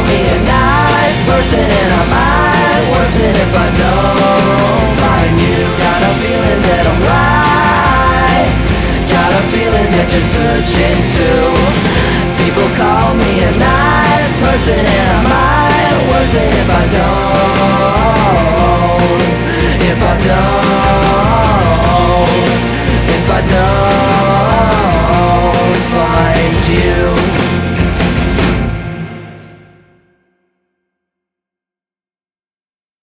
me a night person, and I might worsen if I don't find you. Got a feeling that I'm right, got a feeling that you're searching too. People call me a night person, and I might worsen if I don't, if I don't, if I don't.